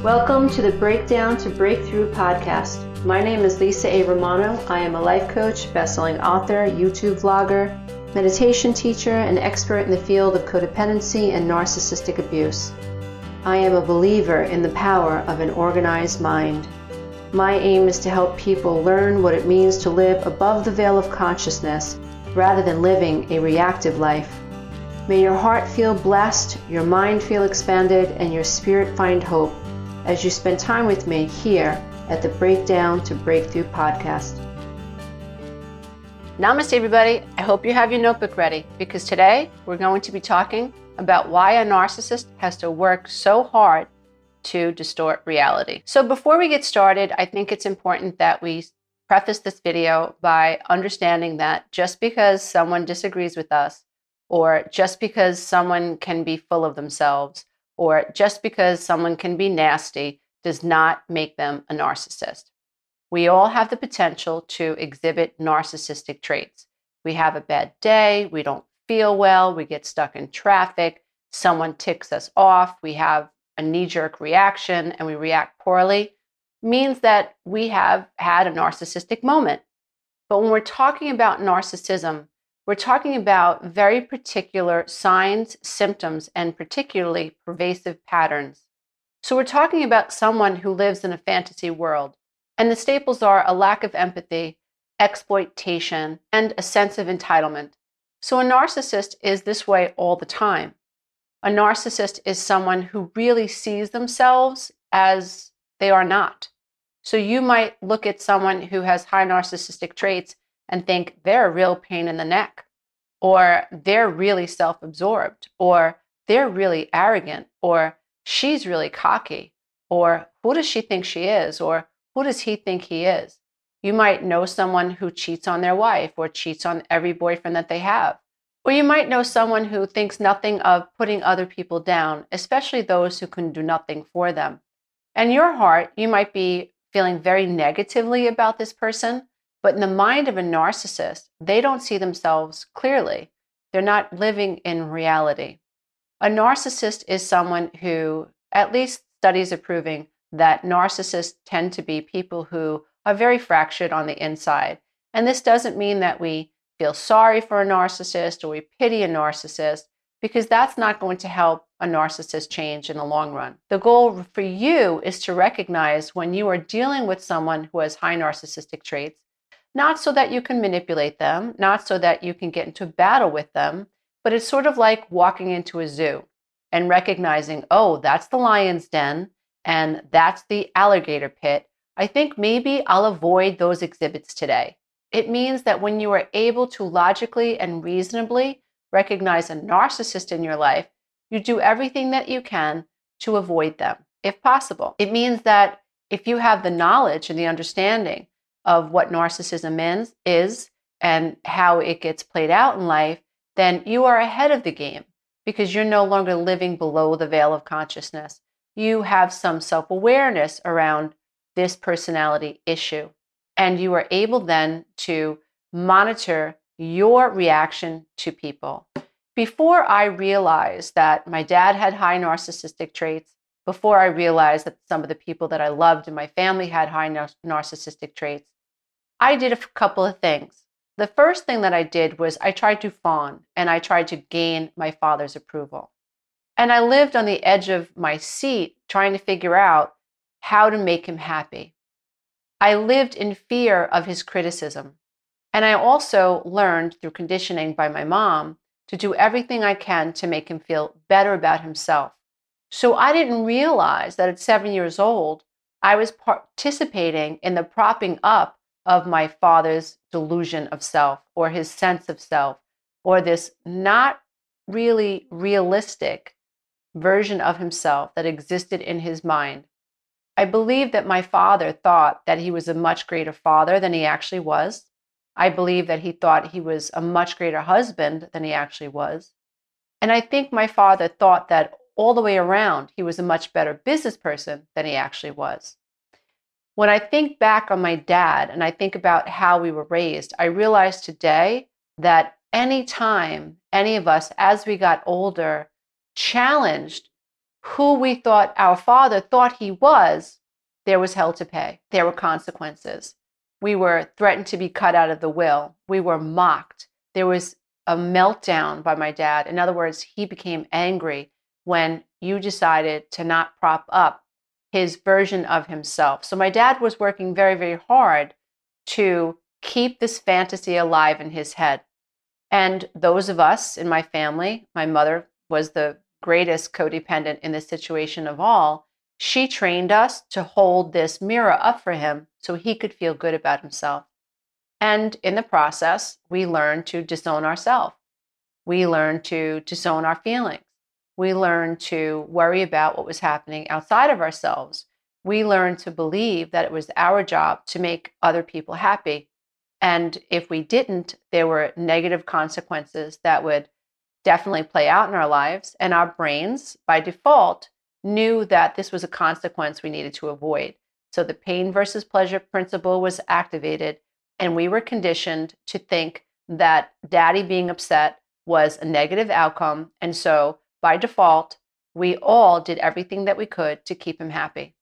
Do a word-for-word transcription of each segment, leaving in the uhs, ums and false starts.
Welcome to the Breakdown to Breakthrough podcast. My name is Lisa A. Romano. I am a life coach, best-selling author, YouTube vlogger, meditation teacher, and expert in the field of codependency and narcissistic abuse. I am a believer in the power of an organized mind. My aim is to help people learn what it means to live above the veil of consciousness rather than living a reactive life. May your heart feel blessed, your mind feel expanded, and your spirit find hope as you spend time with me here at the Breakdown to Breakthrough podcast. Namaste, everybody. I hope you have your notebook ready because today we're going to be talking about why a narcissist has to work so hard to distort reality. So before we get started, I think it's important that we preface this video by understanding that just because someone disagrees with us, or just because someone can be full of themselves, or just because someone can be nasty, does not make them a narcissist. We all have the potential to exhibit narcissistic traits. We have a bad day, we don't feel well, we get stuck in traffic, someone ticks us off, we have a knee-jerk reaction and we react poorly, means that we have had a narcissistic moment. But when we're talking about narcissism, we're talking about very particular signs, symptoms, and particularly pervasive patterns. So we're talking about someone who lives in a fantasy world. And the staples are a lack of empathy, exploitation, and a sense of entitlement. So a narcissist is this way all the time. A narcissist is someone who really sees themselves as they are not. So you might look at someone who has high narcissistic traits and think they're a real pain in the neck, or they're really self-absorbed, or they're really arrogant, or she's really cocky, or who does she think she is, or who does he think he is? You might know someone who cheats on their wife or cheats on every boyfriend that they have. Or you might know someone who thinks nothing of putting other people down, especially those who can do nothing for them. And in your heart, you might be feeling very negatively about this person, but in the mind of a narcissist, they don't see themselves clearly. They're not living in reality. A narcissist is someone who, at least studies are proving, that narcissists tend to be people who are very fractured on the inside. And this doesn't mean that we feel sorry for a narcissist or we pity a narcissist, because that's not going to help a narcissist change in the long run. The goal for you is to recognize when you are dealing with someone who has high narcissistic traits, not so that you can manipulate them, not so that you can get into battle with them, but it's sort of like walking into a zoo and recognizing, oh, that's the lion's den and that's the alligator pit. I think maybe I'll avoid those exhibits today. It means that when you are able to logically and reasonably recognize a narcissist in your life, you do everything that you can to avoid them, if possible. It means that if you have the knowledge and the understanding of what narcissism is, is and how it gets played out in life, then you are ahead of the game because you're no longer living below the veil of consciousness. You have some self-awareness around this personality issue, and you are able then to monitor your reaction to people. Before I realized that my dad had high narcissistic traits, before I realized that some of the people that I loved in my family had high nar- narcissistic traits, I did a couple of things. The first thing that I did was I tried to fawn and I tried to gain my father's approval. And I lived on the edge of my seat trying to figure out how to make him happy. I lived in fear of his criticism. And I also learned through conditioning by my mom to do everything I can to make him feel better about himself. So I didn't realize that at seven years old, I was participating in the propping up of my father's delusion of self, or his sense of self, or this not really realistic version of himself that existed in his mind. I believe that my father thought that he was a much greater father than he actually was. I believe that he thought he was a much greater husband than he actually was. And I think my father thought that all the way around, he was a much better business person than he actually was. When I think back on my dad and I think about how we were raised, I realize today that any time any of us, as we got older, challenged who we thought our father thought he was, there was hell to pay. There were consequences. We were threatened to be cut out of the will. We were mocked. There was a meltdown by my dad. In other words, he became angry when you decided to not prop up his version of himself. So my dad was working very, very hard to keep this fantasy alive in his head. And those of us in my family, my mother was the greatest codependent in this situation of all. She trained us to hold this mirror up for him so he could feel good about himself. And in the process, we learned to disown ourselves. We learned to disown our feelings. We learned to worry about what was happening outside of ourselves. We learned to believe that it was our job to make other people happy. And if we didn't, there were negative consequences that would definitely play out in our lives. And our brains, by default, knew that this was a consequence we needed to avoid. So the pain versus pleasure principle was activated, and we were conditioned to think that daddy being upset was a negative outcome. And so by default, we all did everything that we could to keep him happy.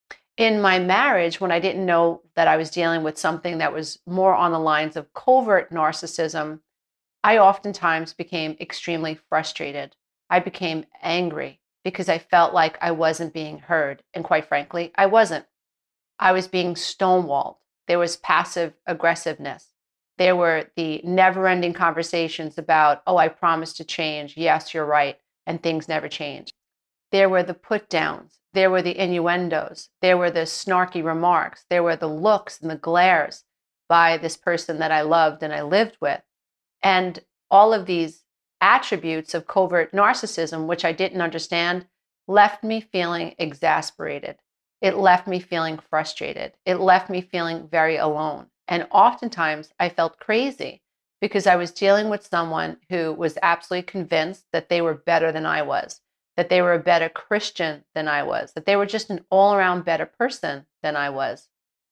In my marriage, when I didn't know that I was dealing with something that was more on the lines of covert narcissism, I oftentimes became extremely frustrated. I became angry because I felt like I wasn't being heard. And quite frankly, I wasn't. I was being stonewalled. There was passive aggressiveness. There were the never-ending conversations about, oh, I promised to change. Yes, you're right. And things never changed. There were the put-downs. There were the innuendos. There were the snarky remarks. There were the looks and the glares by this person that I loved and I lived with. And all of these attributes of covert narcissism, which I didn't understand, left me feeling exasperated. It left me feeling frustrated. It left me feeling very alone. And oftentimes I felt crazy because I was dealing with someone who was absolutely convinced that they were better than I was, that they were a better Christian than I was, that they were just an all-around better person than I was.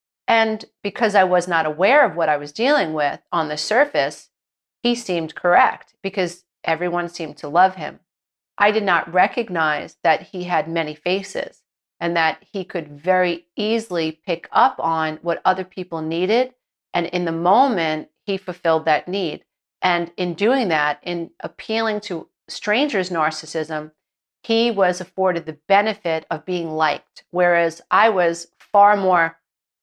And because I was not aware of what I was dealing with on the surface, he seemed correct because everyone seemed to love him. I did not recognize that he had many faces and that he could very easily pick up on what other people needed. And in the moment, he fulfilled that need. And in doing that, in appealing to strangers' narcissism, he was afforded the benefit of being liked, whereas I was far more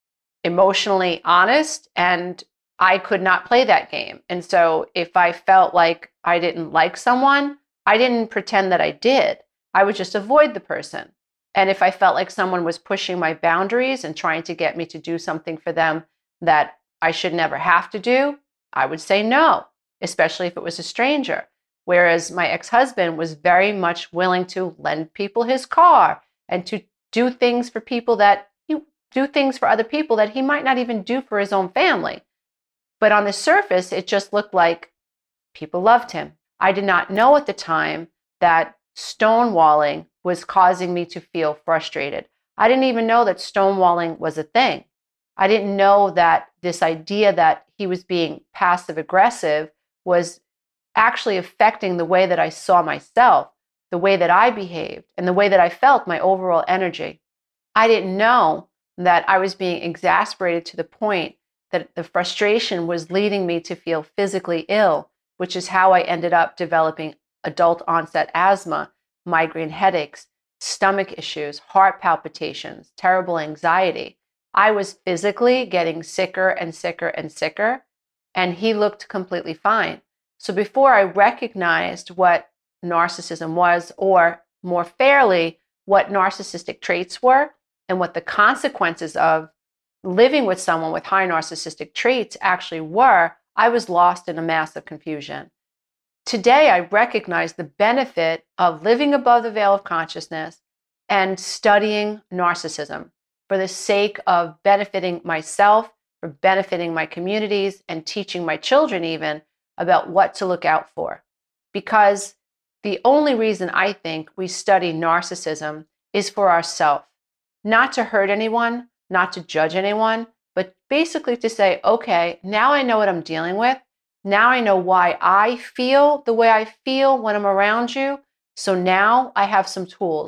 emotionally honest and I could not play that game. And so if I felt like I didn't like someone, I didn't pretend that I did. I would just avoid the person. And if I felt like someone was pushing my boundaries and trying to get me to do something for them that I should never have to do, I would say no, especially if it was a stranger. Whereas my ex-husband was very much willing to lend people his car and to do things for people that he do things for other people that he might not even do for his own family. But on the surface, it just looked like people loved him. I did not know at the time that stonewalling was causing me to feel frustrated. I didn't even know that stonewalling was a thing. I didn't know that this idea that he was being passive aggressive was actually affecting the way that I saw myself, the way that I behaved, and the way that I felt, my overall energy. I didn't know that I was being exasperated to the point that the frustration was leading me to feel physically ill, which is how I ended up developing adult onset asthma, migraine headaches, stomach issues, heart palpitations, terrible anxiety. I was physically getting sicker and sicker and sicker, and he looked completely fine. So before I recognized what narcissism was, or more fairly, what narcissistic traits were, and what the consequences of living with someone with high narcissistic traits actually were, I was lost in a mass of confusion. Today, I recognize the benefit of living above the veil of consciousness and studying narcissism for the sake of benefiting myself, for benefiting my communities, and teaching my children even about what to look out for. Because the only reason I think we study narcissism is for ourselves, not to hurt anyone, not to judge anyone, but basically to say, okay, now I know what I'm dealing with. Now I know why I feel the way I feel when I'm around you. So now I have some tools.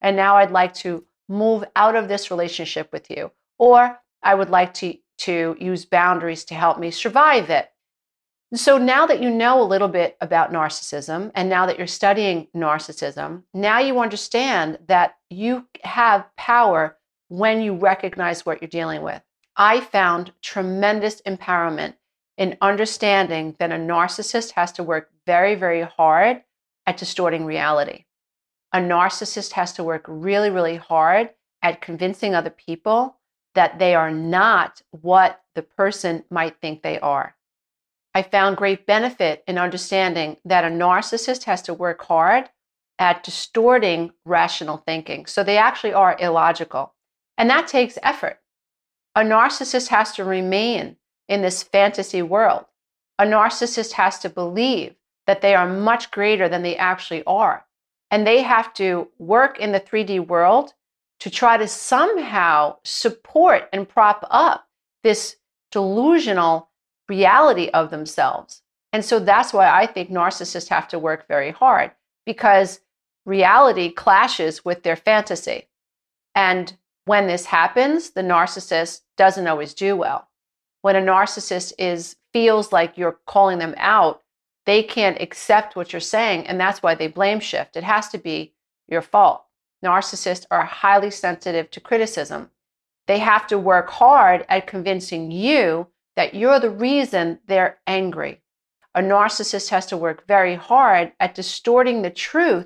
and now I'd like to move out of this relationship with you, or I would like to, to use boundaries to help me survive it. So now that you know a little bit about narcissism, and now that you're studying narcissism, now you understand that you have power when you recognize what you're dealing with. I found tremendous empowerment in understanding that a narcissist has to work very, very hard at distorting reality. A narcissist has to work really, really hard at convincing other people that they are not what the person might think they are. I found great benefit in understanding that a narcissist has to work hard at distorting rational thinking. So they actually are illogical. And that takes effort. A narcissist has to remain in this fantasy world. A narcissist has to believe that they are much greater than they actually are. And they have to work in the three D world to try to somehow support and prop up this delusional reality of themselves. And so that's why I think narcissists have to work very hard, because reality clashes with their fantasy. And when this happens, the narcissist doesn't always do well. When a narcissist is feels like you're calling them out, they can't accept what you're saying, and that's why they blame shift. It has to be your fault. Narcissists are highly sensitive to criticism. They have to work hard at convincing you that you're the reason they're angry. A narcissist has to work very hard at distorting the truth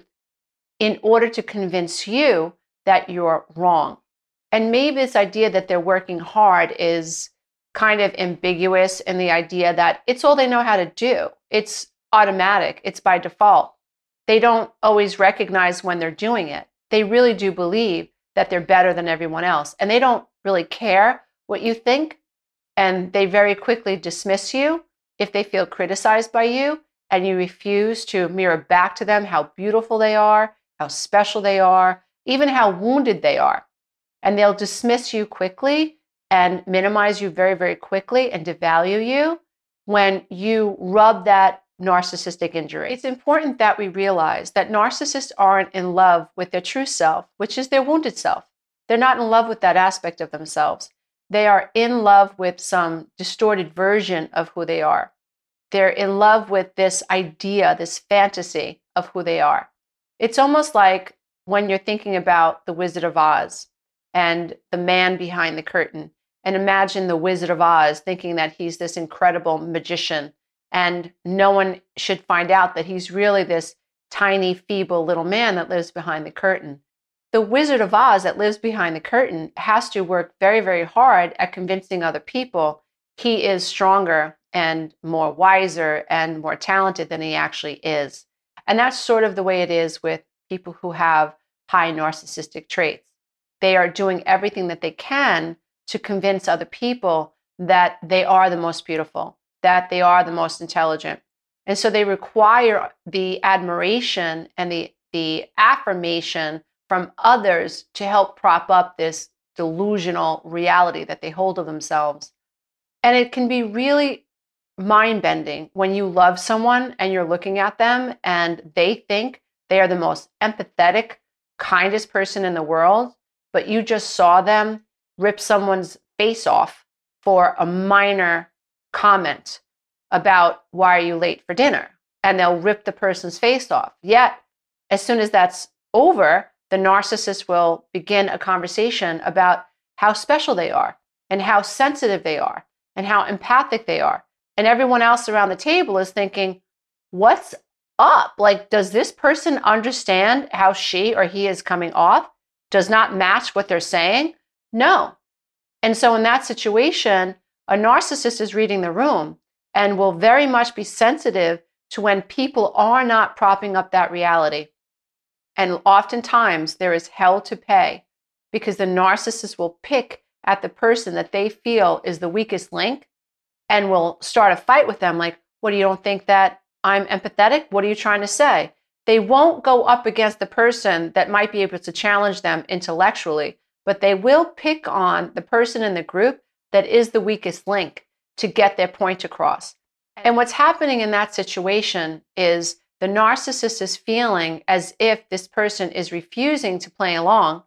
in order to convince you that you're wrong. And maybe this idea that they're working hard is kind of ambiguous in the idea that it's all they know how to do. It's automatic. It's by default. They don't always recognize when they're doing it. They really do believe that they're better than everyone else. And they don't really care what you think. And they very quickly dismiss you if they feel criticized by you and you refuse to mirror back to them how beautiful they are, how special they are, even how wounded they are. And they'll dismiss you quickly and minimize you very, very quickly and devalue you when you rub that narcissistic injury. It's important that we realize that narcissists aren't in love with their true self, which is their wounded self. They're not in love with that aspect of themselves. They are in love with some distorted version of who they are. They're in love with this idea, this fantasy of who they are. It's almost like when you're thinking about The Wizard of Oz and the man behind the curtain, and imagine the Wizard of Oz thinking that he's this incredible magician and no one should find out that he's really this tiny, feeble little man that lives behind the curtain. The Wizard of Oz that lives behind the curtain has to work very, very hard at convincing other people he is stronger and more wiser and more talented than he actually is. And that's sort of the way it is with people who have high narcissistic traits. They are doing everything that they can to convince other people that they are the most beautiful, that they are the most intelligent. And so they require the admiration and the, the affirmation from others to help prop up this delusional reality that they hold of themselves. And it can be really mind-bending when you love someone and you're looking at them and they think they are the most empathetic, kindest person in the world, but you just saw them rip someone's face off for a minor comment about why are you late for dinner, and they'll rip the person's face off. Yet, as soon as that's over, the narcissist will begin a conversation about how special they are and how sensitive they are and how empathic they are. And everyone else around the table is thinking, what's up? Like, does this person understand how she or he is coming off? Does not match what they're saying? No. And so in that situation, a narcissist is reading the room and will very much be sensitive to when people are not propping up that reality. And oftentimes there is hell to pay because the narcissist will pick at the person that they feel is the weakest link and will start a fight with them like, what, do you don't think that I'm empathetic? What are you trying to say? They won't go up against the person that might be able to challenge them intellectually, but they will pick on the person in the group that is the weakest link to get their point across. And what's happening in that situation is the narcissist is feeling as if this person is refusing to play along,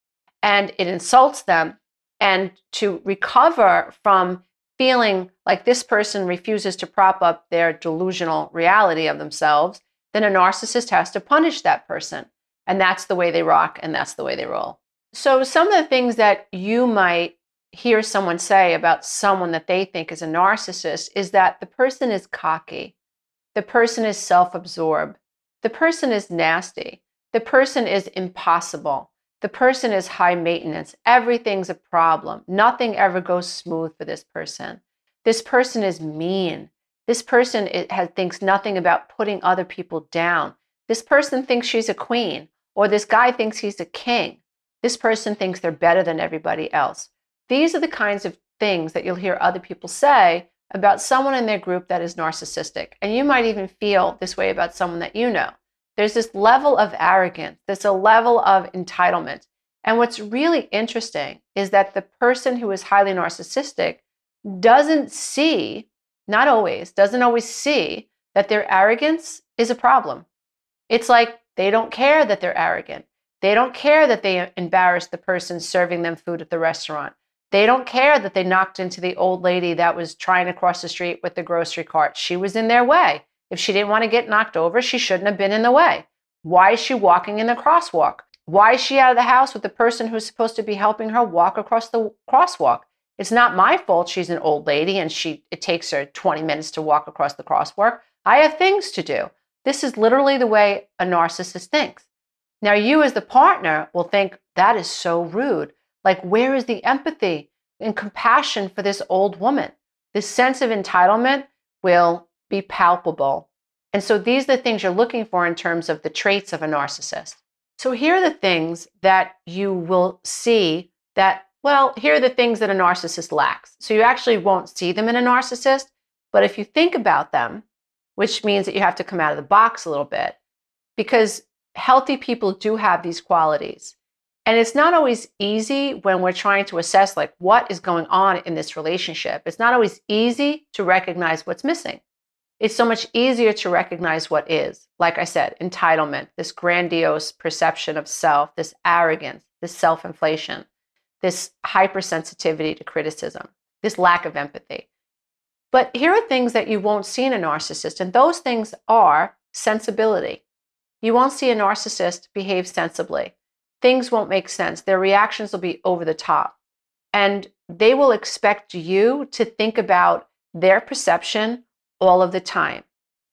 and it insults them. And to recover from feeling like this person refuses to prop up their delusional reality of themselves, then a narcissist has to punish that person. And that's the way they rock, and that's the way they roll. So some of the things that you might hear someone say about someone that they think is a narcissist is that the person is cocky, the person is self-absorbed, the person is nasty, the person is impossible, the person is high maintenance, everything's a problem, nothing ever goes smooth for this person. This person is mean. This person it has, thinks nothing about putting other people down. This person thinks she's a queen, or this guy thinks he's a king. This person thinks they're better than everybody else. These are the kinds of things that you'll hear other people say about someone in their group that is narcissistic. And you might even feel this way about someone that you know. There's this level of arrogance, there's a level of entitlement. And what's really interesting is that the person who is highly narcissistic doesn't see, not always, doesn't always see that their arrogance is a problem. It's like they don't care that they're arrogant. They don't care that they embarrassed the person serving them food at the restaurant. They don't care that they knocked into the old lady that was trying to cross the street with the grocery cart. She was in their way. If she didn't want to get knocked over, she shouldn't have been in the way. Why is she walking in the crosswalk? Why is she out of the house with the person who's supposed to be helping her walk across the crosswalk? It's not my fault she's an old lady and she it takes her twenty minutes to walk across the crosswalk. I have things to do. This is literally the way a narcissist thinks. Now you as the partner will think, that is so rude. Like, where is the empathy and compassion for this old woman? This sense of entitlement will be palpable. And so these are the things you're looking for in terms of the traits of a narcissist. So here are the things that you will see that, well, here are the things that a narcissist lacks. So you actually won't see them in a narcissist, but if you think about them, which means that you have to come out of the box a little bit, because healthy people do have these qualities. And it's not always easy when we're trying to assess, like, what is going on in this relationship. It's not always easy to recognize what's missing. It's so much easier to recognize what is. Like I said, entitlement, this grandiose perception of self, this arrogance, this self-inflation, this hypersensitivity to criticism, this lack of empathy. But here are things that you won't see in a narcissist, and those things are sensibility. You won't see a narcissist behave sensibly. Things won't make sense. Their reactions will be over the top. And they will expect you to think about their perception all of the time.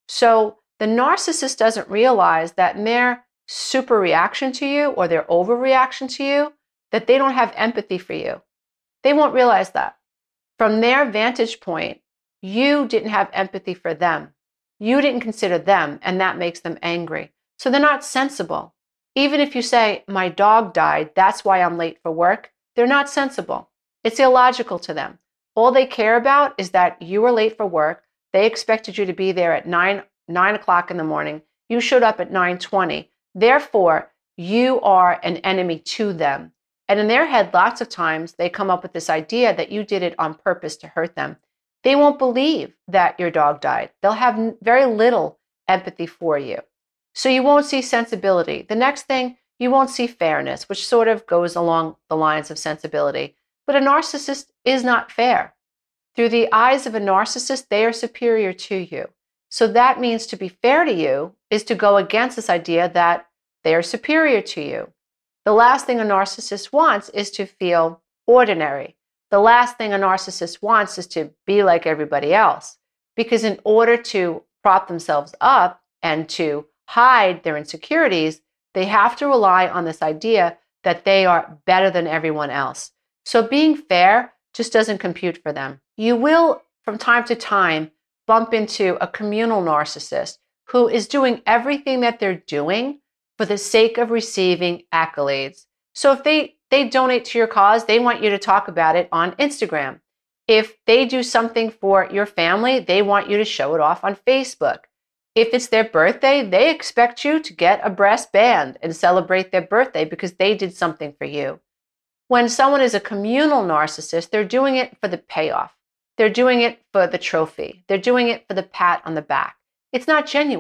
So the narcissist doesn't realize that in their super reaction to you or their overreaction to you, that they don't have empathy for you. They won't realize that. From their vantage point, you didn't have empathy for them. You didn't consider them, and that makes them angry. So they're not sensible. Even if you say, my dog died, that's why I'm late for work, they're not sensible. It's illogical to them. All they care about is that you were late for work. They expected you to be there at nine, nine o'clock in the morning. You showed up at nine twenty. Therefore, you are an enemy to them. And in their head, lots of times, they come up with this idea that you did it on purpose to hurt them. They won't believe that your dog died. They'll have very little empathy for you. So you won't see sensibility. The next thing, you won't see fairness, which sort of goes along the lines of sensibility. But a narcissist is not fair. Through the eyes of a narcissist, they are superior to you. So that means to be fair to you is to go against this idea that they are superior to you. The last thing a narcissist wants is to feel ordinary. The last thing a narcissist wants is to be like everybody else. Because in order to prop themselves up and to hide their insecurities, they have to rely on this idea that they are better than everyone else. So being fair just doesn't compute for them. You will, from time to time, bump into a communal narcissist who is doing everything that they're doing for the sake of receiving accolades. So if they, they donate to your cause, they want you to talk about it on Instagram. If they do something for your family, they want you to show it off on Facebook. If it's their birthday, they expect you to get a brass band and celebrate their birthday because they did something for you. When someone is a communal narcissist, they're doing it for the payoff. They're doing it for the trophy. They're doing it for the pat on the back. It's not genuine.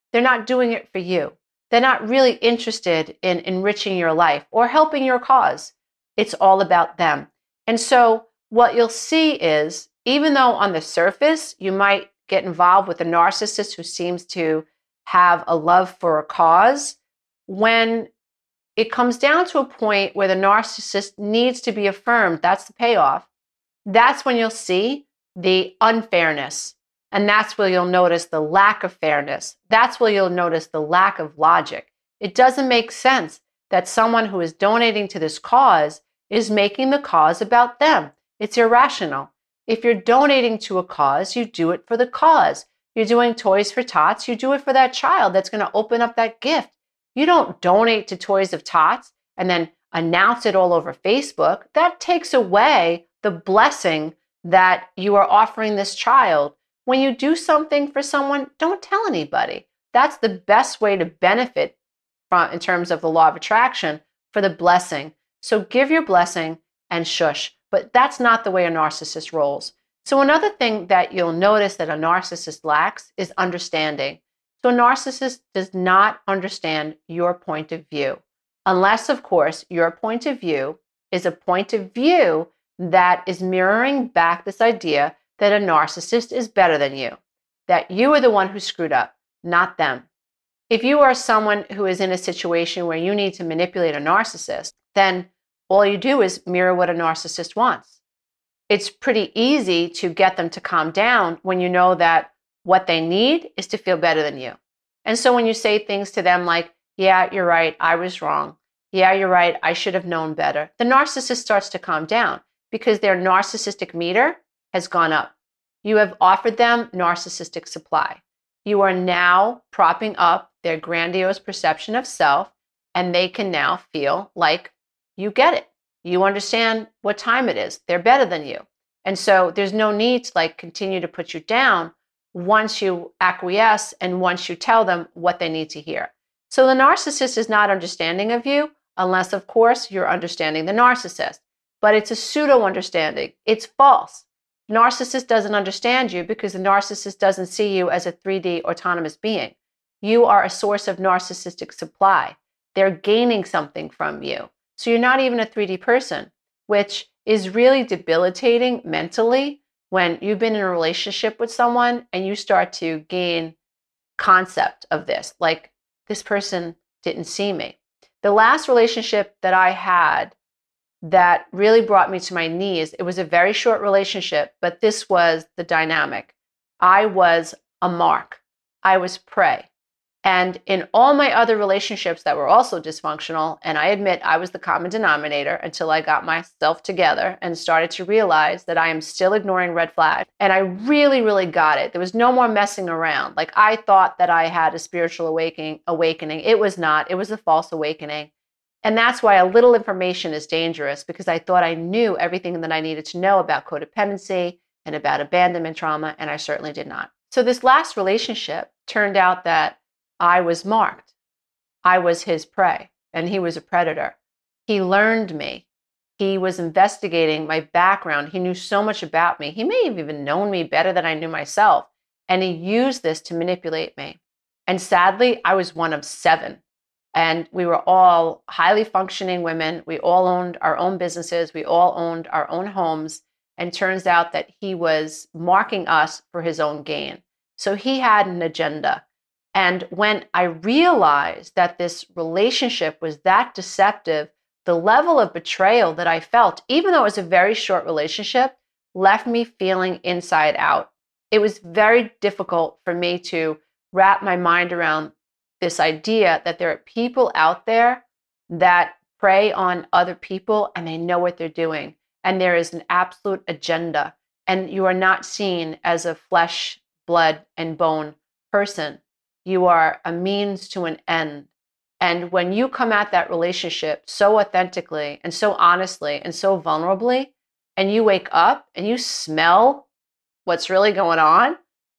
They're not doing it for you. They're not really interested in enriching your life or helping your cause. It's all about them. And so what you'll see is, even though on the surface you might get involved with a narcissist who seems to have a love for a cause, when it comes down to a point where the narcissist needs to be affirmed, that's the payoff, that's when you'll see the unfairness. And that's where you'll notice the lack of fairness. That's where you'll notice the lack of logic. It doesn't make sense that someone who is donating to this cause is making the cause about them. It's irrational. If you're donating to a cause, you do it for the cause. You're doing Toys for Tots, you do it for that child that's going to open up that gift. You don't donate to Toys of Tots and then announce it all over Facebook. That takes away the blessing that you are offering this child. When you do something for someone, don't tell anybody. That's the best way to benefit from, in terms of the law of attraction, for the blessing. So give your blessing and shush. But that's not the way a narcissist rolls. So another thing that you'll notice that a narcissist lacks is understanding. So a narcissist does not understand your point of view, unless, of course, your point of view is a point of view that is mirroring back this idea that a narcissist is better than you, that you are the one who screwed up, not them. If you are someone who is in a situation where you need to manipulate a narcissist, then all you do is mirror what a narcissist wants. It's pretty easy to get them to calm down when you know that what they need is to feel better than you. And so when you say things to them like, yeah, you're right, I was wrong. Yeah, you're right, I should have known better. The narcissist starts to calm down because their narcissistic meter has gone up. You have offered them narcissistic supply. You are now propping up their grandiose perception of self, and they can now feel like you get it. You understand what time it is. They're better than you. And so there's no need to like continue to put you down once you acquiesce and once you tell them what they need to hear. So the narcissist is not understanding of you unless, of course, you're understanding the narcissist. But it's a pseudo understanding. It's false. The narcissist doesn't understand you because the narcissist doesn't see you as a three D autonomous being. You are a source of narcissistic supply. They're gaining something from you. So you're not even a three D person, which is really debilitating mentally when you've been in a relationship with someone and you start to gain concept of this, like this person didn't see me. The last relationship that I had that really brought me to my knees, it was a very short relationship, but this was the dynamic. I was a mark. I was prey. And in all my other relationships that were also dysfunctional, and I admit I was the common denominator until I got myself together and started to realize that I am still ignoring red flags. And I really, really got it. There was no more messing around. Like I thought that I had a spiritual awakening. awakening. It was not. It was a false awakening. And that's why a little information is dangerous, because I thought I knew everything that I needed to know about codependency and about abandonment trauma, and I certainly did not. So this last relationship turned out that I was marked. I was his prey, and he was a predator. He learned me. He was investigating my background. He knew so much about me. He may have even known me better than I knew myself, and he used this to manipulate me. And sadly, I was one of seven. And we were all highly functioning women. We all owned our own businesses. We all owned our own homes. And turns out that he was marking us for his own gain. So he had an agenda. And when I realized that this relationship was that deceptive, the level of betrayal that I felt, even though it was a very short relationship, left me feeling inside out. It was very difficult for me to wrap my mind around this idea that there are people out there that prey on other people and they know what they're doing. And there is an absolute agenda. And you are not seen as a flesh, blood, and bone person. You are a means to an end. And when you come at that relationship so authentically and so honestly and so vulnerably, and you wake up and you smell what's really going on,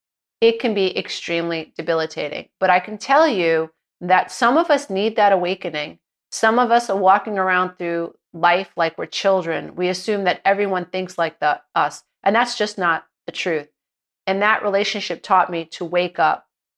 it can be extremely debilitating. But I can tell you that some of us need that awakening. Some of us are walking around through life like we're children. We assume that everyone thinks like the, us, and that's just not the truth. And that relationship taught me to wake up,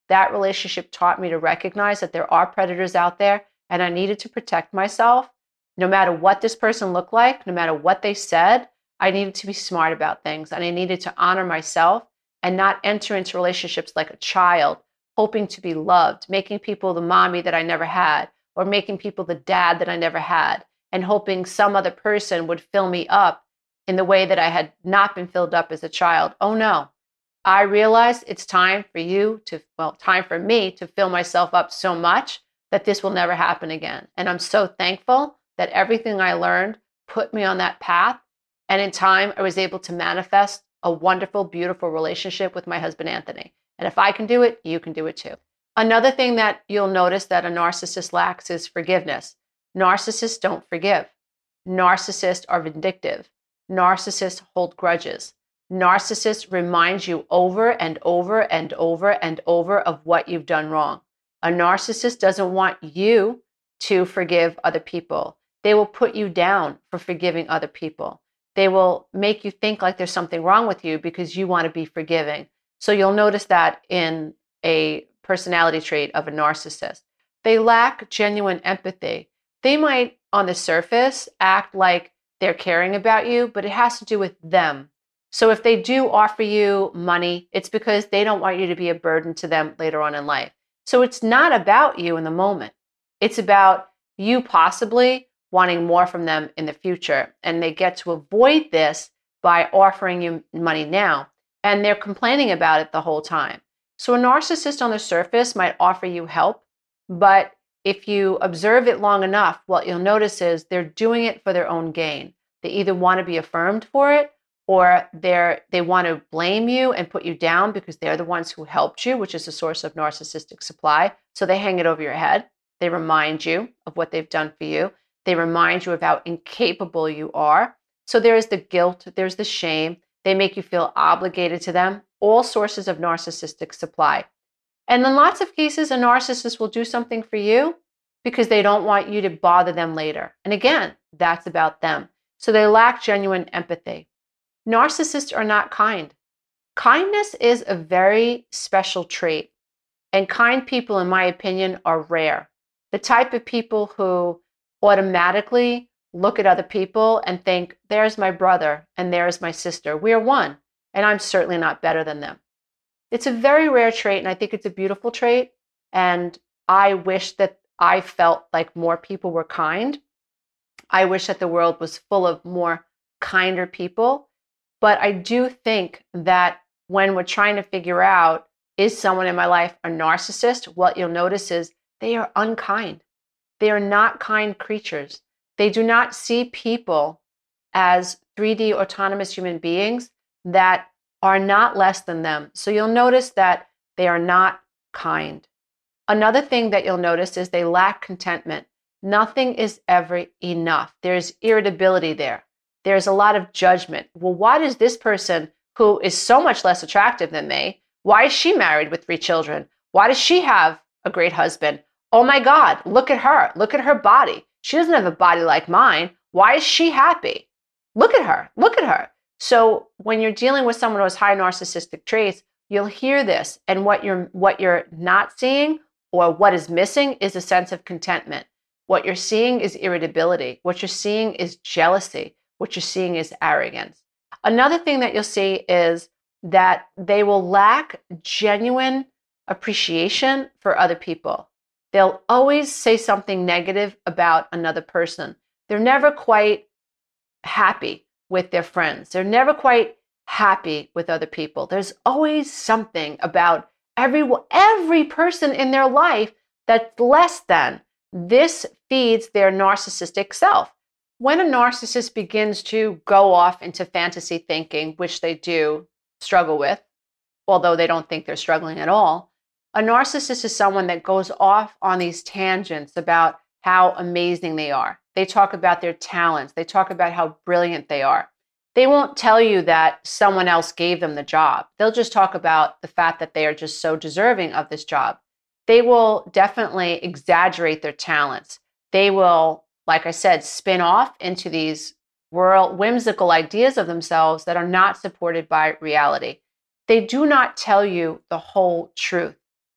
that relationship taught me to recognize that there are predators out there and I needed to protect myself. No matter what this person looked like, no matter what they said, I needed to be smart about things and I needed to honor myself and not enter into relationships like a child, hoping to be loved, making people the mommy that I never had, or making people the dad that I never had, and hoping some other person would fill me up in the way that I had not been filled up as a child. Oh no. I realized it's time for you to, well, time for me to fill myself up so much that this will never happen again. And I'm so thankful that everything I learned put me on that path. And in time, I was able to manifest a wonderful, beautiful relationship with my husband, Anthony. And if I can do it, you can do it too. Another thing that you'll notice that a narcissist lacks is forgiveness. Narcissists don't forgive. Narcissists are vindictive. Narcissists hold grudges. Narcissists remind you over and over and over and over of what you've done wrong. A narcissist doesn't want you to forgive other people. They will put you down for forgiving other people. They will make you think like there's something wrong with you because you want to be forgiving. So you'll notice that in a personality trait of a narcissist. They lack genuine empathy. They might, on the surface, act like they're caring about you, but it has to do with them. So if they do offer you money, it's because they don't want you to be a burden to them later on in life. So it's not about you in the moment. It's about you possibly wanting more from them in the future. And they get to avoid this by offering you money now. And they're complaining about it the whole time. So a narcissist on the surface might offer you help, but if you observe it long enough, what you'll notice is they're doing it for their own gain. They either want to be affirmed for it, or they're, they want to blame you and put you down because they're the ones who helped you, which is a source of narcissistic supply. So they hang it over your head. They remind you of what they've done for you. They remind you of how incapable you are. So there's the guilt, there's the shame. They make you feel obligated to them. All sources of narcissistic supply. And in lots of cases, a narcissist will do something for you because they don't want you to bother them later. And again, that's about them. So they lack genuine empathy. Narcissists are not kind. Kindness is a very special trait. And kind people, in my opinion, are rare. The type of people who automatically look at other people and think, there's my brother and there's my sister. We're one, and I'm certainly not better than them. It's a very rare trait, and I think it's a beautiful trait. And I wish that I felt like more people were kind. I wish that the world was full of more kinder people. But I do think that when we're trying to figure out, is someone in my life a narcissist? What you'll notice is they are unkind. They are not kind creatures. They do not see people as three D autonomous human beings that are not less than them. So you'll notice that they are not kind. Another thing that you'll notice is they lack contentment. Nothing is ever enough. There's irritability there. There's a lot of judgment. Well, why does this person who is so much less attractive than me, why is she married with three children? Why does she have a great husband? Oh my God, look at her. Look at her body. She doesn't have a body like mine. Why is she happy? Look at her. Look at her. So when you're dealing with someone who has high narcissistic traits, you'll hear this. And what you're, what you're not seeing or what is missing is a sense of contentment. What you're seeing is irritability. What you're seeing is jealousy. What you're seeing is arrogance. Another thing that you'll see is that they will lack genuine appreciation for other people. They'll always say something negative about another person. They're never quite happy with their friends. They're never quite happy with other people. There's always something about every, every person in their life that's less than. This feeds their narcissistic self. When a narcissist begins to go off into fantasy thinking, which they do struggle with, although they don't think they're struggling at all, a narcissist is someone that goes off on these tangents about how amazing they are. They talk about their talents. They talk about how brilliant they are. They won't tell you that someone else gave them the job. They'll just talk about the fact that they are just so deserving of this job. They will definitely exaggerate their talents. They will, like I said, spin off into these world whimsical ideas of themselves that are not supported by reality. They do not tell you the whole truth.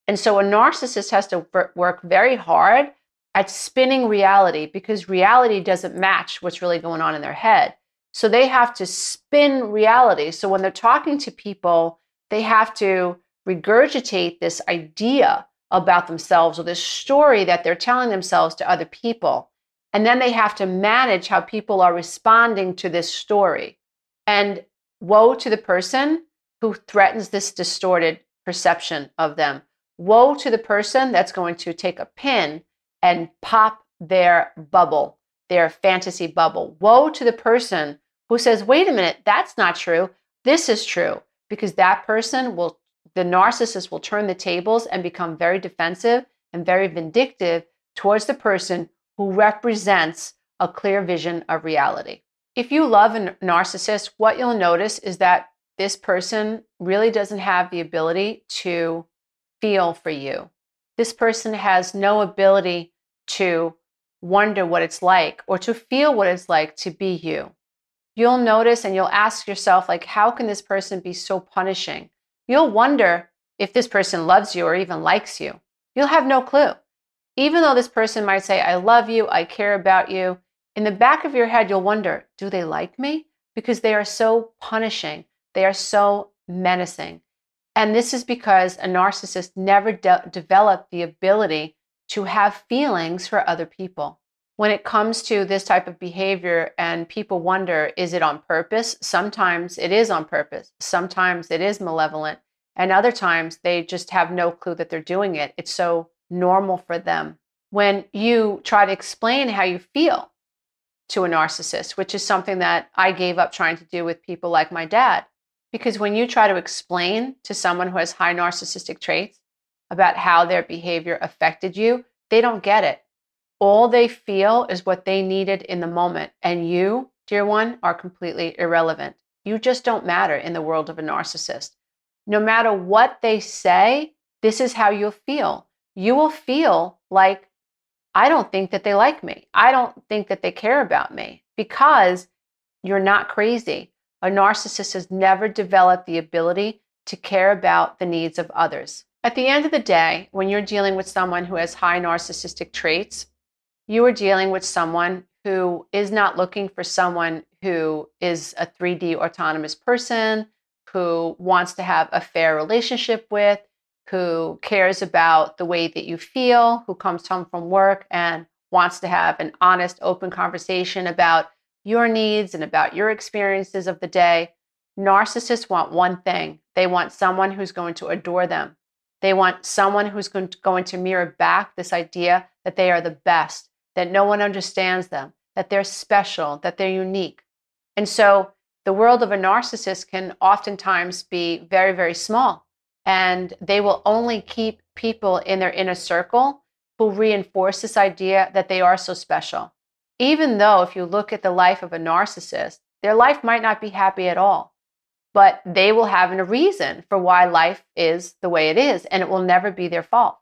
And so a narcissist has to work very hard at spinning reality because reality doesn't match what's really going on in their head. So they have to spin reality. So when they're talking to people, they have to regurgitate this idea about themselves or this story that they're telling themselves to other people. And then they have to manage how people are responding to this story. And woe to the person who threatens this distorted perception of them. Woe to the person that's going to take a pin and pop their bubble, their fantasy bubble. Woe to the person who says, wait a minute, that's not true. This is true. Because that person will, the narcissist will turn the tables and become very defensive and very vindictive towards the person who represents a clear vision of reality. If you love a narcissist, what you'll notice is that this person really doesn't have the ability to feel for you. This person has no ability to wonder what it's like or to feel what it's like to be you. You'll notice and you'll ask yourself, like, how can this person be so punishing? You'll wonder if this person loves you or even likes you. You'll have no clue. Even though this person might say, I love you, I care about you, in the back of your head, you'll wonder, do they like me? Because they are so punishing. They are so menacing. And this is because a narcissist never de- developed the ability to have feelings for other people. When it comes to this type of behavior and people wonder, is it on purpose? Sometimes it is on purpose. Sometimes it is malevolent. And other times they just have no clue that they're doing it. It's so normal for them. When you try to explain how you feel to a narcissist, which is something that I gave up trying to do with people like my dad, because when you try to explain to someone who has high narcissistic traits about how their behavior affected you, they don't get it. All they feel is what they needed in the moment. And you, dear one, are completely irrelevant. You just don't matter in the world of a narcissist. No matter what they say, this is how you'll feel. You will feel like, I don't think that they like me. I don't think that they care about me, because you're not crazy. A narcissist has never developed the ability to care about the needs of others. At the end of the day, when you're dealing with someone who has high narcissistic traits, you are dealing with someone who is not looking for someone who is a three D autonomous person, who wants to have a fair relationship with, who cares about the way that you feel, who comes home from work and wants to have an honest, open conversation about your needs and about your experiences of the day. Narcissists want one thing. They want someone who's going to adore them. They want someone who's going to, going to mirror back this idea that they are the best, that no one understands them, that they're special, that they're unique. And so the world of a narcissist can oftentimes be very, very small. And they will only keep people in their inner circle who reinforce this idea that they are so special. Even though if you look at the life of a narcissist, their life might not be happy at all, but they will have a reason for why life is the way it is, and it will never be their fault.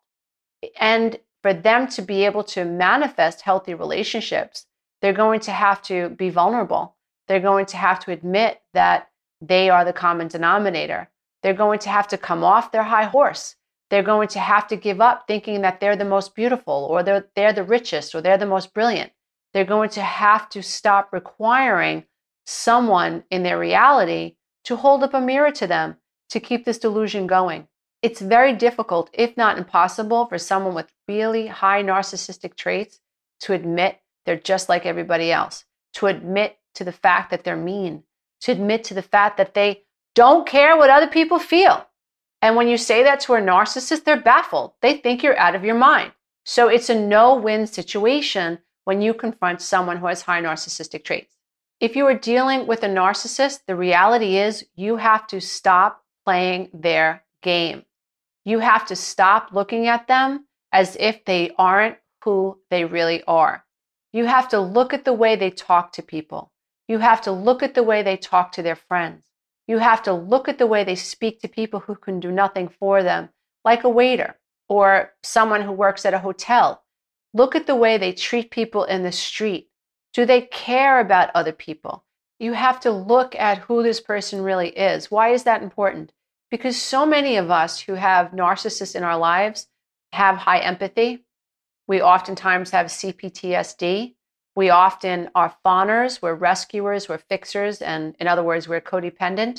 And for them to be able to manifest healthy relationships, they're going to have to be vulnerable. They're going to have to admit that they are the common denominator. They're going to have to come off their high horse. They're going to have to give up thinking that they're the most beautiful, or they're, they're the richest, or they're the most brilliant. They're going to have to stop requiring someone in their reality to hold up a mirror to them to keep this delusion going. It's very difficult, if not impossible, for someone with really high narcissistic traits to admit they're just like everybody else, to admit to the fact that they're mean, to admit to the fact that they don't care what other people feel. And when you say that to a narcissist, they're baffled. They think you're out of your mind. So it's a no-win situation when you confront someone who has high narcissistic traits. If you are dealing with a narcissist, the reality is you have to stop playing their game. You have to stop looking at them as if they aren't who they really are. You have to look at the way they talk to people. You have to look at the way they talk to their friends. You have to look at the way they speak to people who can do nothing for them, like a waiter or someone who works at a hotel. Look at the way they treat people in the street. Do they care about other people? You have to look at who this person really is. Why is that important? Because so many of us who have narcissists in our lives have high empathy. We oftentimes have C P T S D. We often are fawners, we're rescuers, we're fixers, and in other words, we're codependent.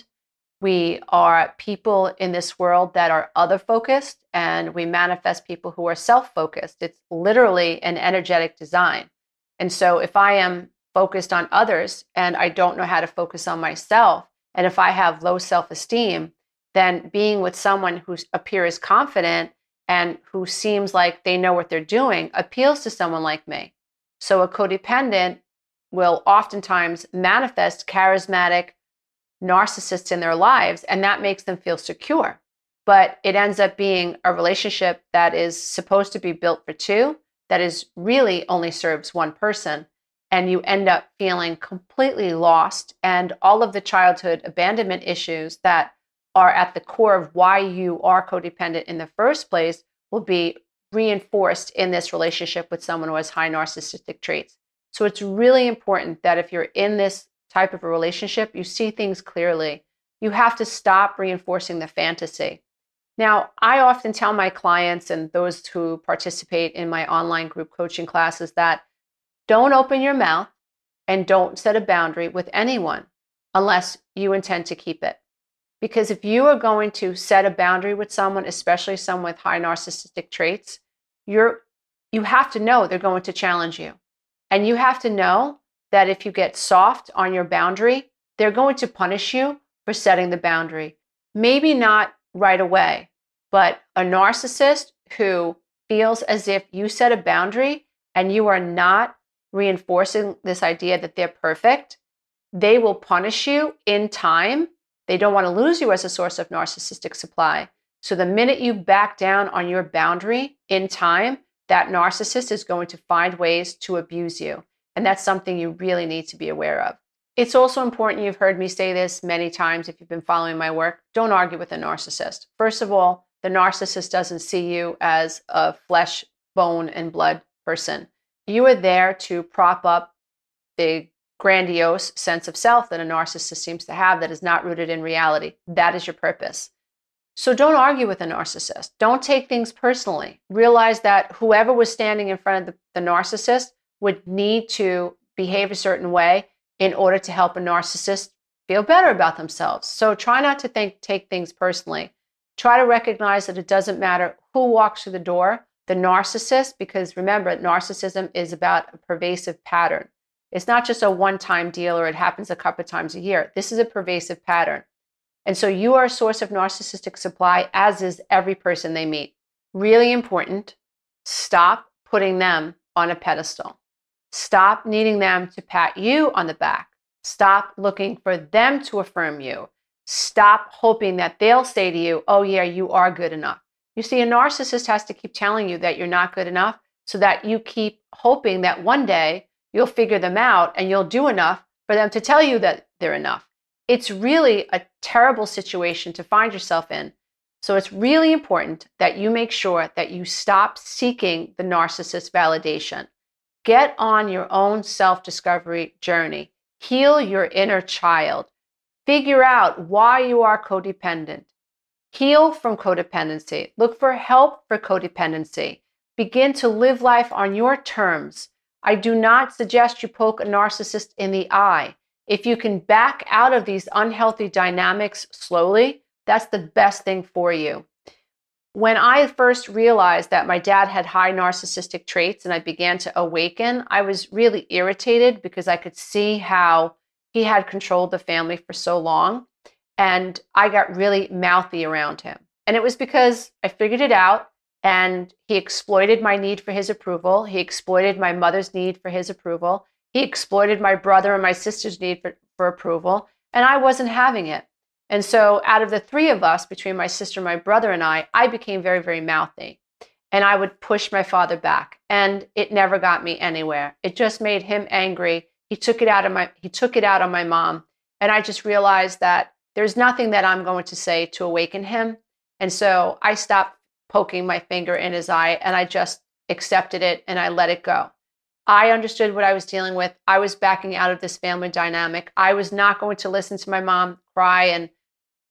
We are people in this world that are other focused, and we manifest people who are self focused. It's literally an energetic design. And so if I am focused on others and I don't know how to focus on myself, and if I have low self esteem, then being with someone who appears confident and who seems like they know what they're doing appeals to someone like me. So a codependent will oftentimes manifest charismatic narcissists in their lives, and that makes them feel secure. But it ends up being a relationship that is supposed to be built for two, that is really only serves one person. And you end up feeling completely lost, and all of the childhood abandonment issues that are at the core of why you are codependent in the first place will be reinforced in this relationship with someone who has high narcissistic traits. So it's really important that if you're in this type of a relationship, you see things clearly. You have to stop reinforcing the fantasy. Now, I often tell my clients and those who participate in my online group coaching classes that don't open your mouth and don't set a boundary with anyone unless you intend to keep it. Because if you are going to set a boundary with someone, especially someone with high narcissistic traits, you're, you have to know they're going to challenge you. And you have to know that if you get soft on your boundary, they're going to punish you for setting the boundary. Maybe not right away, but a narcissist who feels as if you set a boundary and you are not reinforcing this idea that they're perfect, they will punish you in time. They don't want to lose you as a source of narcissistic supply. So the minute you back down on your boundary in time, that narcissist is going to find ways to abuse you. And that's something you really need to be aware of. It's also important, you've heard me say this many times if you've been following my work, don't argue with a narcissist. First of all, the narcissist doesn't see you as a flesh, bone, and blood person. You are there to prop up the grandiose sense of self that a narcissist seems to have that is not rooted in reality. That is your purpose. So don't argue with a narcissist. Don't take things personally. Realize that whoever was standing in front of the, the narcissist would need to behave a certain way in order to help a narcissist feel better about themselves. So try not to think, take things personally. Try to recognize that it doesn't matter who walks through the door, the narcissist, because remember, narcissism is about a pervasive pattern. It's not just a one-time deal or it happens a couple of times a year. This is a pervasive pattern. And so you are a source of narcissistic supply, as is every person they meet. Really important, stop putting them on a pedestal. Stop needing them to pat you on the back. Stop looking for them to affirm you. Stop hoping that they'll say to you, oh yeah, you are good enough. You see, a narcissist has to keep telling you that you're not good enough so that you keep hoping that one day you'll figure them out and you'll do enough for them to tell you that they're enough. It's really a terrible situation to find yourself in. So it's really important that you make sure that you stop seeking the narcissist validation. Get on your own self-discovery journey. Heal your inner child. Figure out why you are codependent. Heal from codependency. Look for help for codependency. Begin to live life on your terms. I do not suggest you poke a narcissist in the eye. If you can back out of these unhealthy dynamics slowly, that's the best thing for you. When I first realized that my dad had high narcissistic traits and I began to awaken, I was really irritated because I could see how he had controlled the family for so long. And I got really mouthy around him. And it was because I figured it out and he exploited my need for his approval. He exploited my mother's need for his approval. He exploited my brother and my sister's need for, for approval. And I wasn't having it. And so out of the three of us, between my sister, my brother, and I, I became very, very mouthy. And I would push my father back. And it never got me anywhere. It just made him angry. He took it out of my, he took it out on my mom. And I just realized that there's nothing that I'm going to say to awaken him. And so I stopped poking my finger in his eye and I just accepted it and I let it go. I understood what I was dealing with. I was backing out of this family dynamic. I was not going to listen to my mom cry and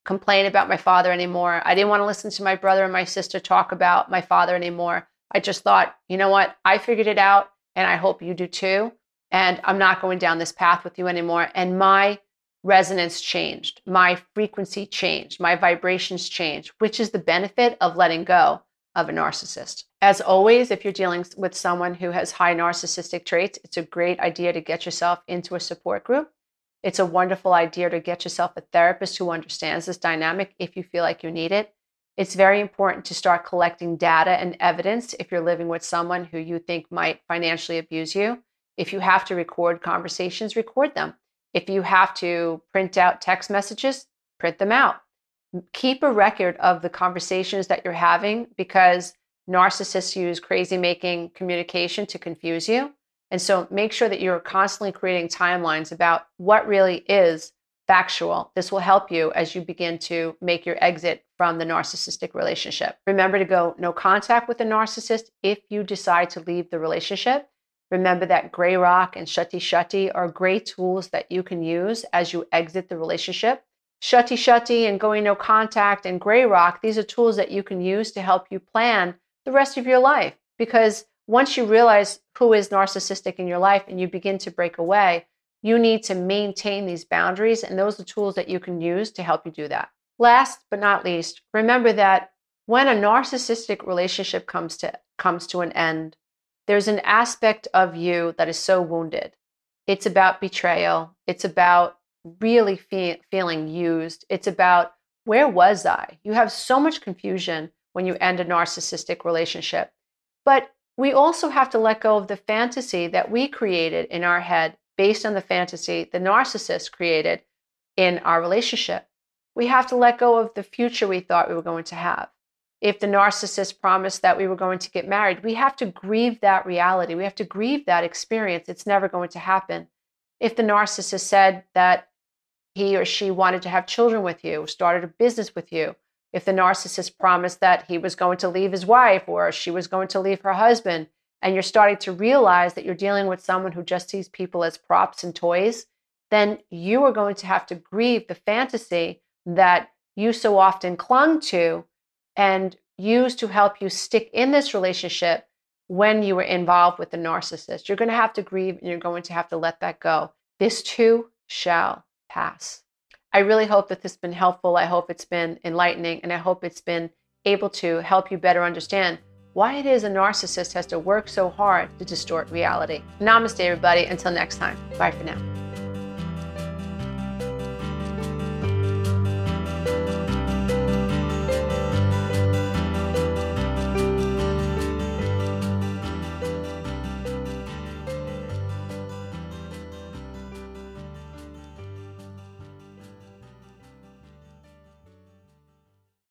complain about my father anymore. I didn't want to listen to my brother and my sister talk about my father anymore. I just thought, you know what? I figured it out, and I hope you do too. And I'm not going down this path with you anymore. And my resonance changed. My frequency changed. My vibrations changed, which is the benefit of letting go of a narcissist. As always, if you're dealing with someone who has high narcissistic traits, it's a great idea to get yourself into a support group. It's a wonderful idea to get yourself a therapist who understands this dynamic if you feel like you need it. It's very important to start collecting data and evidence if you're living with someone who you think might financially abuse you. If you have to record conversations, record them. If you have to print out text messages, print them out. Keep a record of the conversations that you're having, because narcissists use crazy-making communication to confuse you. And so make sure that you're constantly creating timelines about what really is factual. This will help you as you begin to make your exit from the narcissistic relationship. Remember to go no contact with the narcissist if you decide to leave the relationship. Remember that Gray Rock and Shutty Shutty are great tools that you can use as you exit the relationship. Shutty Shutty and going no contact and Gray Rock, these are tools that you can use to help you plan the rest of your life. Because once you realize who is narcissistic in your life and you begin to break away, you need to maintain these boundaries, and those are tools that you can use to help you do that. Last but not least, remember that when a narcissistic relationship comes to comes to an end, there's an aspect of you that is so wounded. It's about betrayal. It's about really fe- feeling used. It's about, where was I? You have so much confusion when you end a narcissistic relationship. But we also have to let go of the fantasy that we created in our head based on the fantasy the narcissist created in our relationship. We have to let go of the future we thought we were going to have. If the narcissist promised that we were going to get married, we have to grieve that reality. We have to grieve that experience. It's never going to happen. If the narcissist said that he or she wanted to have children with you, started a business with you, if the narcissist promised that he was going to leave his wife or she was going to leave her husband, and you're starting to realize that you're dealing with someone who just sees people as props and toys, then you are going to have to grieve the fantasy that you so often clung to and used to help you stick in this relationship when you were involved with the narcissist. You're going to have to grieve, and you're going to have to let that go. This too shall pass. I really hope that this has been helpful. I hope it's been enlightening, and I hope it's been able to help you better understand why it is a narcissist has to work so hard to distort reality. Namaste, everybody. Until next time. Bye for now.